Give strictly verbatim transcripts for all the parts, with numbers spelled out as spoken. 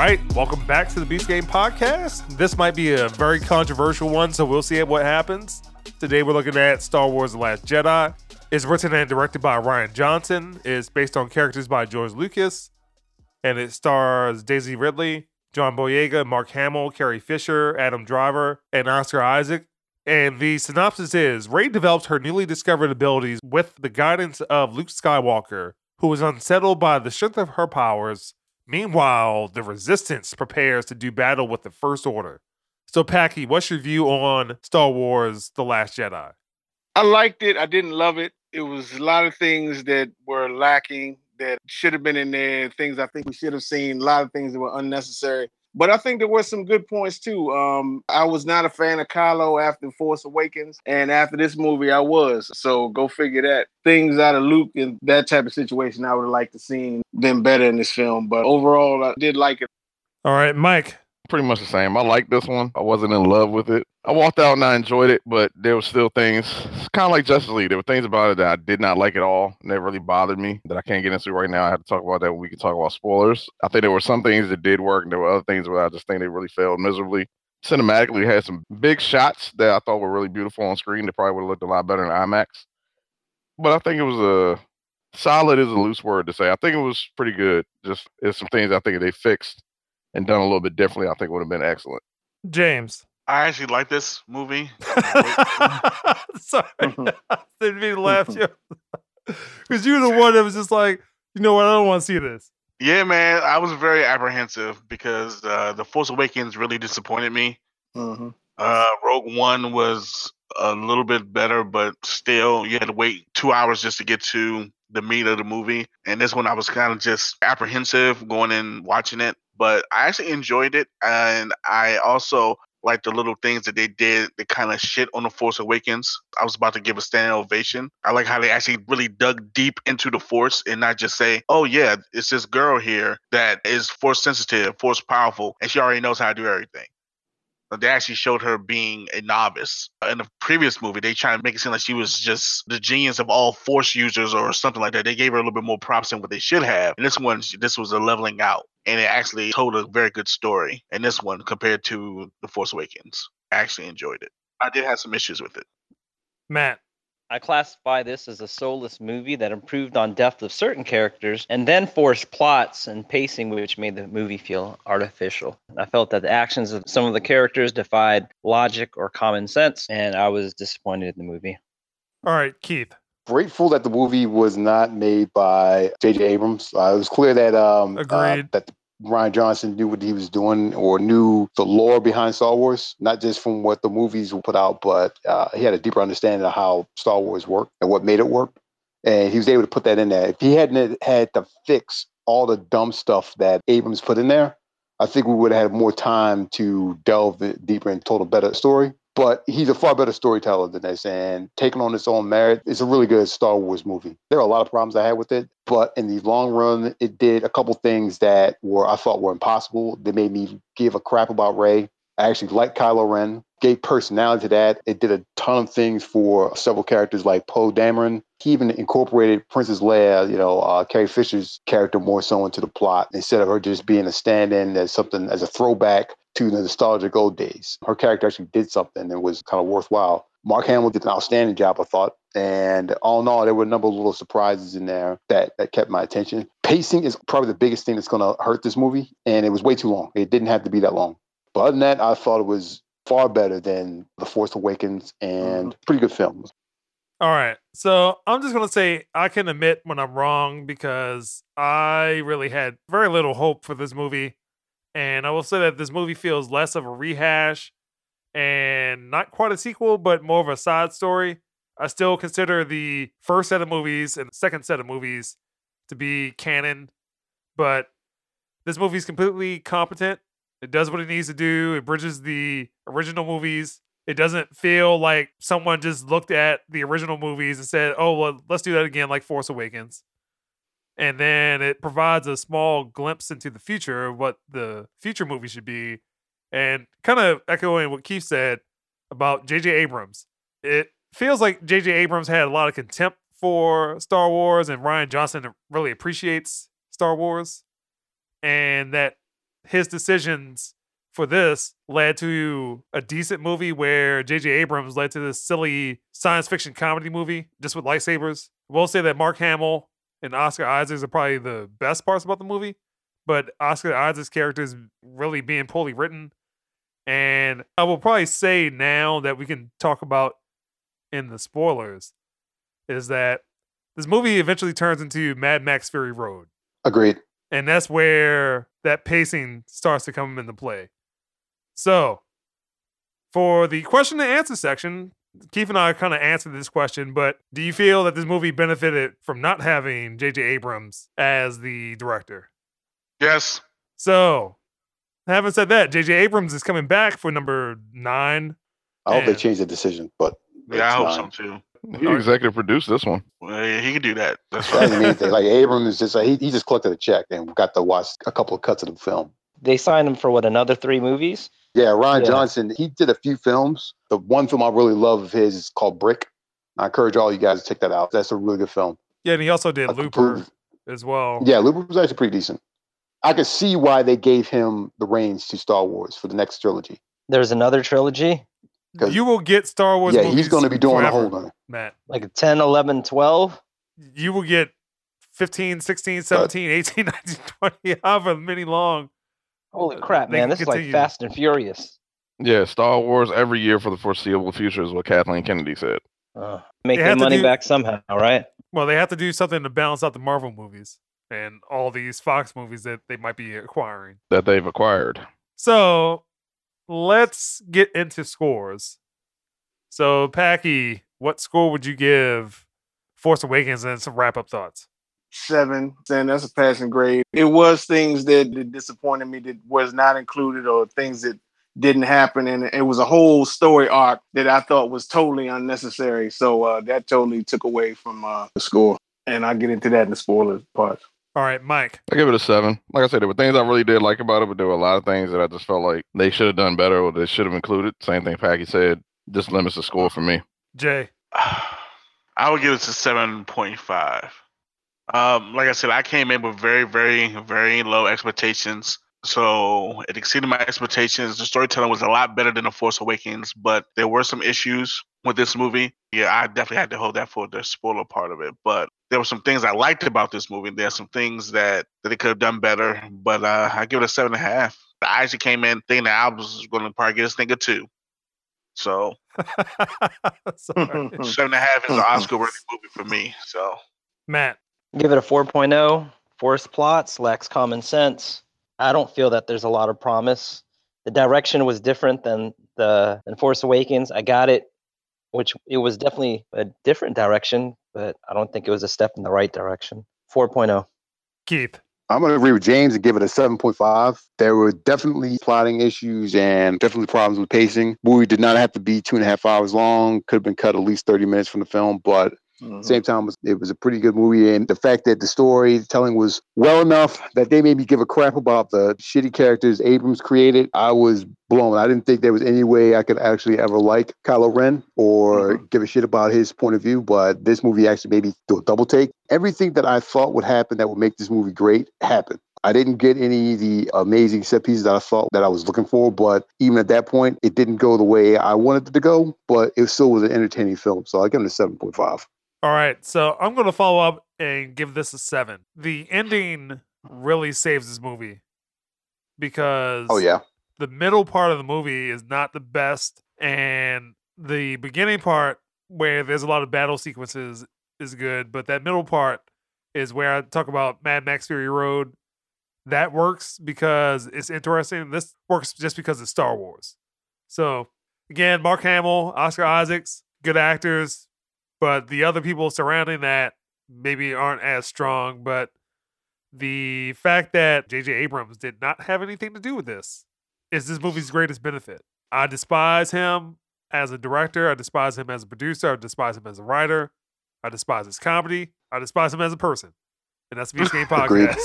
right, welcome back to the Beast Game Podcast. This might be a very controversial one, so we'll see what happens. Today we're looking at Star Wars The Last Jedi. It's written and directed by Rian Johnson. It's based on characters by George Lucas. And it stars Daisy Ridley, John Boyega, Mark Hamill, Carrie Fisher, Adam Driver, and Oscar Isaac. And the synopsis is, Rey develops her newly discovered abilities with the guidance of Luke Skywalker, who is unsettled by the strength of her powers. Meanwhile, the Resistance prepares to do battle with the First Order. So, Packy, what's your view on Star Wars The Last Jedi? I liked it. I didn't love it. It was a lot of things that were lacking that should have been in there, things I think we should have seen, a lot of things that were unnecessary. But I think there were some good points, too. Um, I was not a fan of Kylo after Force Awakens, and after this movie, I was. So go figure that. Things out of Luke and that type of situation, I would have liked to see them better in this film. But overall, I did like it. All right, Mike. Pretty much the same. I liked this one. I wasn't in love with it. I walked out and I enjoyed it, but there were still things, kind of like Justice League. There were things about it that I did not like at all, and that really bothered me, that I can't get into right now. I have to talk about that when we can talk about spoilers. I think there were some things that did work, and there were other things where I just think they really failed miserably. Cinematically, it had some big shots that I thought were really beautiful on screen that probably would have looked a lot better in IMAX. But I think it was a solid is a loose word to say. I think it was pretty good. Just there's some things I think if they fixed and done a little bit differently, I think would have been excellent. James. I actually like this movie. Sorry. I didn't mean to laugh, Joe. Because you were the one that was just like, you know what, I don't want to see this. Yeah, man. I was very apprehensive because uh, The Force Awakens really disappointed me. Mm-hmm. Uh, Rogue One was a little bit better, but still, you had to wait two hours just to get to the meat of the movie. And this one, I was kind of just apprehensive going in watching it. But I actually enjoyed it. And I also like the little things that they did that kind of shit on The Force Awakens. I was about to give a standing ovation. I like how they actually really dug deep into the Force and not just say, oh yeah, it's this girl here that is Force sensitive, Force powerful, and she already knows how to do everything. But they actually showed her being a novice. In the previous movie, they tried to make it seem like she was just the genius of all Force users or something like that. They gave her a little bit more props than what they should have. And this one, this was a leveling out. And it actually told a very good story in this one compared to The Force Awakens. I actually enjoyed it. I did have some issues with it. Matt. I classify this as a soulless movie that improved on depth of certain characters and then forced plots and pacing which made the movie feel artificial. I felt that the actions of some of the characters defied logic or common sense, and I was disappointed in the movie. All right, Keith. Grateful that the movie was not made by J J Abrams. Uh, it was clear that um, uh, that Rian Johnson knew what he was doing or knew the lore behind Star Wars, not just from what the movies put out, but uh, he had a deeper understanding of how Star Wars worked and what made it work. And he was able to put that in there. If he hadn't had to fix all the dumb stuff that Abrams put in there, I think we would have had more time to delve deeper and told a better story. But he's a far better storyteller than this, and taking on its own merit, it's a really good Star Wars movie. There are a lot of problems I had with it, but in the long run, it did a couple things that were I thought were impossible. They made me give a crap about Rey. I actually liked Kylo Ren, gave personality to that. It did a ton of things for several characters like Poe Dameron. He even incorporated Princess Leia, you know, uh, Carrie Fisher's character more so into the plot instead of her just being a stand-in as something as a throwback to the nostalgic old days. Her character actually did something that was kind of worthwhile. Mark Hamill did an outstanding job, I thought. And all in all, there were a number of little surprises in there that, that kept my attention. Pacing is probably the biggest thing that's going to hurt this movie. And it was way too long. It didn't have to be that long. But other than that, I thought it was far better than The Force Awakens and pretty good film. All right. So I'm just going to say I can admit when I'm wrong because I really had very little hope for this movie. And I will say that this movie feels less of a rehash and not quite a sequel, but more of a side story. I still consider the first set of movies and the second set of movies to be canon, but this movie is completely competent. It does what it needs to do. It bridges the original movies. It doesn't feel like someone just looked at the original movies and said, oh, well, let's do that again like Force Awakens. And then it provides a small glimpse into the future of what the future movie should be. And kind of echoing what Keith said about J J Abrams. It feels like J J Abrams had a lot of contempt for Star Wars and Rian Johnson really appreciates Star Wars. And that his decisions for this led to a decent movie where J J Abrams led to this silly science fiction comedy movie just with lightsabers. We'll say that Mark Hamill and Oscar Isaac are probably the best parts about the movie, but Oscar Isaac's character is really being poorly written. And I will probably say now that we can talk about in the spoilers is that this movie eventually turns into Mad Max Fury Road. Agreed. And that's where that pacing starts to come into play. So, for the question and answer section, Keith and I kind of answered this question, but do you feel that this movie benefited from not having J J Abrams as the director? Yes. So, having said that, J J Abrams is coming back for number nine. I hope they change the decision, but yeah, I hope nine. so too. He executive produced this one. Well, yeah, he could do that. That's That right. doesn't mean anything. Like Abrams is just like he, he just collected a check and got to watch a couple of cuts of the film. They signed him for what, another three movies? Yeah, Ryan Yeah. Johnson, he did a few films. The one film I really love of his is called Brick. I encourage all you guys to check that out. That's a really good film. Yeah, and he also did I Looper approve. as well. Yeah, Looper was actually pretty decent. I could see why they gave him the reins to Star Wars for the next trilogy. There's another trilogy, You will get Star Wars Yeah, movies he's going to be doing forever, a whole nother. Matt. like ten, eleven, twelve. You will get fifteen, sixteen, seventeen, eighteen, nineteen, twenty, however many long. Holy crap, They man. can This is like continue. Fast and Furious. Yeah, Star Wars every year for the foreseeable future is what Kathleen Kennedy said. Uh, make They their have to money do- back somehow, right? Well, they have to do something to balance out the Marvel movies and all these Fox movies that they might be acquiring. That they've acquired. So let's get into scores. So, Packy, what score would you give Force Awakens and some wrap up thoughts? Seven. Then that's a passing grade. It was things that, that disappointed me that was not included or things that didn't happen. And it was a whole story arc that I thought was totally unnecessary. So uh, that totally took away from uh, the score. And I'll get into that in the spoiler part. All right, Mike. I give it a seven. Like I said, there were things I really did like about it, but there were a lot of things that I just felt like they should have done better or they should have included. Same thing Packy said. Just limits the score for me. Jay. I would give it a seven point five. Um, like I said, I came in with very, very, very low expectations. So it exceeded my expectations. The storytelling was a lot better than The Force Awakens, but there were some issues with this movie. Yeah, I definitely had to hold that for the spoiler part of it. But there were some things I liked about this movie. There are some things that, that they could have done better. But uh, I give it a seven and a half. I actually came in thinking that I was going to probably get this thing a two. So Sorry. seven and a half is an Oscar-worthy movie for me. So Matt. Give it a four point oh. Forced plots, lacks common sense. I don't feel that there's a lot of promise. The direction was different than the than Force Awakens. I got it, which it was definitely a different direction, but I don't think it was a step in the right direction. four point oh. Keith. I'm going to agree with James and give it a seven point five. There were definitely plotting issues and definitely problems with pacing. Movie did not have to be two and a half hours long. Could have been cut at least thirty minutes from the film, but Mm-hmm. at the same time, it was a pretty good movie. And the fact that the storytelling was well enough that they made me give a crap about the shitty characters Abrams created, I was blown. I didn't think there was any way I could actually ever like Kylo Ren or mm-hmm. give a shit about his point of view. But this movie actually made me do a double take. Everything that I thought would happen that would make this movie great happened. I didn't get any of the amazing set pieces that I thought that I was looking for, but even at that point, it didn't go the way I wanted it to go, but it still was an entertaining film. So I give it a seven point five. All right, so I'm going to follow up and give this a seven. The ending really saves this movie because oh, yeah. the middle part of the movie is not the best, and the beginning part where there's a lot of battle sequences is good, but that middle part is where I talk about Mad Max Fury Road. That works because it's interesting. This works just because it's Star Wars. So, again, Mark Hamill, Oscar Isaacs, good actors. But the other people surrounding that maybe aren't as strong. But the fact that J J Abrams did not have anything to do with this is this movie's greatest benefit. I despise him as a director. I despise him as a producer. I despise him as a writer. I despise his comedy. I despise him as a person. And that's the Beast Game Podcast.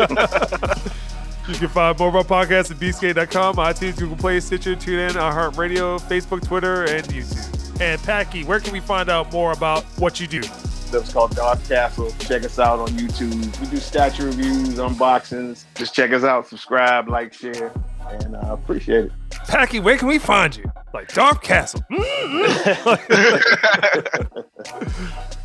You can find more of our podcasts at beast game dot com, iTunes, Google Play, Stitcher, TuneIn, iHeartRadio, Facebook, Twitter, and YouTube. And Packy, where can we find out more about what you do? stuff's called Dark Castle. Check us out on YouTube. We do statue reviews, unboxings. Just check us out, subscribe, like, share, and I uh, appreciate it. Packy, where can we find you? Like Dark Castle. Mm-hmm.